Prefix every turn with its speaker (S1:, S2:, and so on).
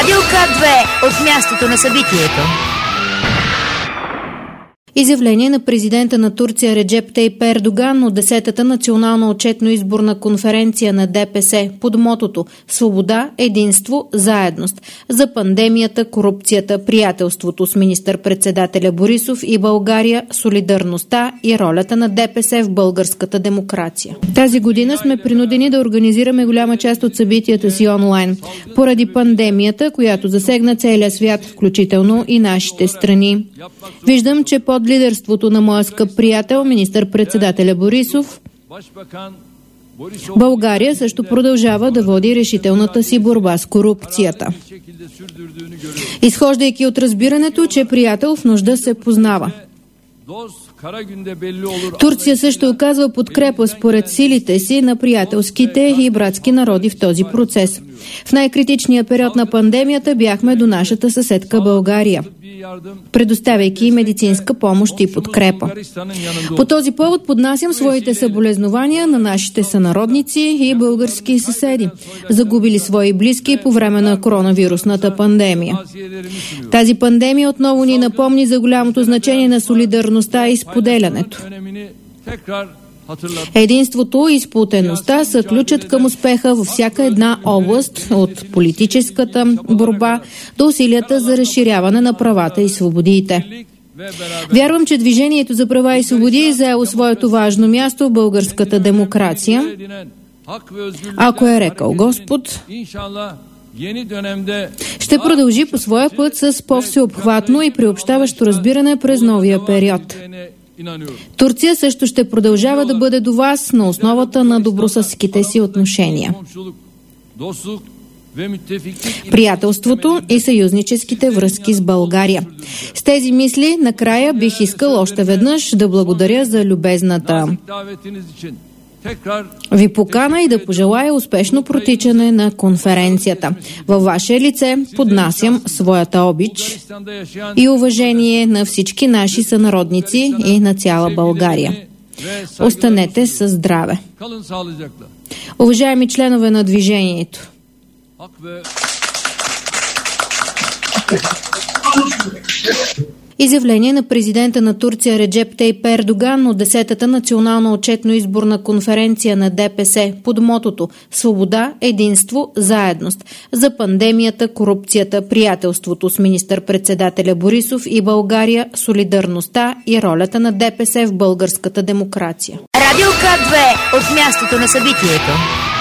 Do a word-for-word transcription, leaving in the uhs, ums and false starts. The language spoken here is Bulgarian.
S1: Радио К две от мястото на събитието.
S2: Изявление на президента на Турция Реджеп Тайип Ердоган от десетата национална отчетно-изборна конференция на ДПС под мотото «Свобода, единство, заедност» за пандемията, корупцията, приятелството с министър-председателя Борисов и България, солидарността и ролята на ДПС в българската демокрация. Тази година сме принудени да организираме голяма част от събитията си онлайн, поради пандемията, която засегна целия свят, включително и нашите страни. Виждам, че под лидерството на моя скъп приятел, министър-председателя Борисов, България също продължава да води решителната си борба с корупцията. Изхождайки от разбирането, че приятел в нужда се познава. Турция също оказва подкрепа според силите си на приятелските и братски народи в този процес. В най-критичния период на пандемията бяхме до нашата съседка България, предоставяйки медицинска помощ и подкрепа. По този повод поднасям своите съболезнования на нашите сънародници и български съседи, загубили свои близки по време на коронавирусната пандемия. Тази пандемия отново ни напомни за голямото значение на солидарността и споделянето. Единството и сплотеността са ключът към успеха във всяка една област, от политическата борба до усилията за разширяване на правата и свободите. Вярвам, че Движението за права и свободи е заело своето важно място в българската демокрация. Ако е рекал Господ, ще продължи по своя път с по-всеобхватно и приобщаващо разбиране през новия период. Турция също ще продължава да бъде до вас на основата на добросъседските си отношения, приятелството и съюзническите връзки с България. С тези мисли накрая бих искал още веднъж да благодаря за любезната ви покана и да пожелая успешно протичане на конференцията. Във ваше лице поднасям своята обич и уважение на всички наши сънародници и на цяла България. Останете със здраве. Уважаеми членове на движението, изявление на президента на Турция Реджеп Тайип Ердоган от десетата национална отчетно-изборна конференция на ДПС под мотото «Свобода, единство, заедност» за пандемията, корупцията, приятелството с министър-председателя Борисов и България, солидарността и ролята на ДПС в българската демокрация.
S1: Радио К две от мястото на събитието.